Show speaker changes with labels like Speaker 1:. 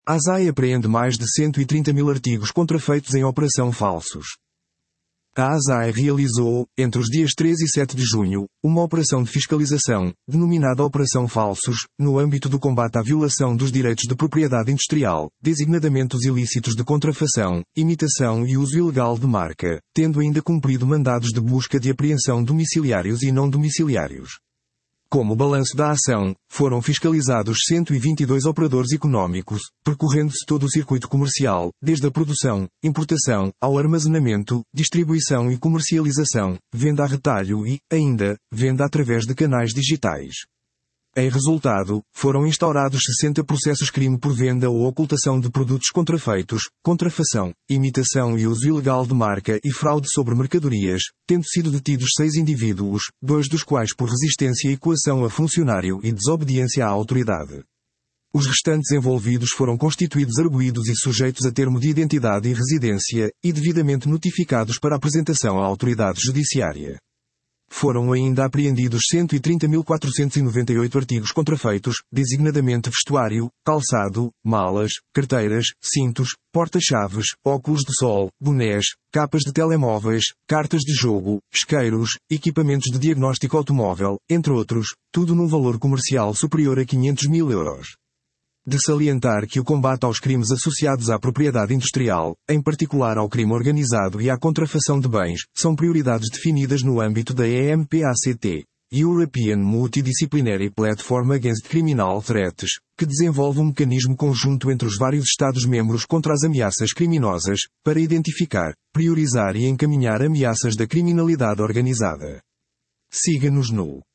Speaker 1: A ASAE apreende mais de 130 mil artigos contrafeitos em operação falsos. A ASAE realizou, entre os dias 3 e 7 de junho, uma operação de fiscalização, denominada Operação Falsos, no âmbito do combate à violação dos direitos de propriedade industrial, designadamente os ilícitos de contrafação, imitação e uso ilegal de marca, tendo ainda cumprido mandados de busca de apreensão domiciliários e não domiciliários. Como balanço da ação, foram fiscalizados 122 operadores económicos, percorrendo-se todo o circuito comercial, desde a produção, importação, ao armazenamento, distribuição e comercialização, venda a retalho e, ainda, venda através de canais digitais. Em resultado, foram instaurados 60 processos crime por venda ou ocultação de produtos contrafeitos, contrafação, imitação e uso ilegal de marca e fraude sobre mercadorias, tendo sido detidos 6 indivíduos, 2 dos quais por resistência e coação a funcionário e desobediência à autoridade. Os restantes envolvidos foram constituídos arguidos e sujeitos a termo de identidade e residência, e devidamente notificados para apresentação à autoridade judiciária. Foram ainda apreendidos 130.498 artigos contrafeitos, designadamente vestuário, calçado, malas, carteiras, cintos, porta-chaves, óculos de sol, bonés, capas de telemóveis, cartas de jogo, isqueiros, equipamentos de diagnóstico automóvel, entre outros, tudo num valor comercial superior a 500 mil euros. De salientar que o combate aos crimes associados à propriedade industrial, em particular ao crime organizado e à contrafação de bens, são prioridades definidas no âmbito da EMPACT, European Multidisciplinary Platform Against Criminal Threats, que desenvolve um mecanismo conjunto entre os vários Estados-membros contra as ameaças criminosas, para identificar, priorizar e encaminhar ameaças da criminalidade organizada. Siga-nos no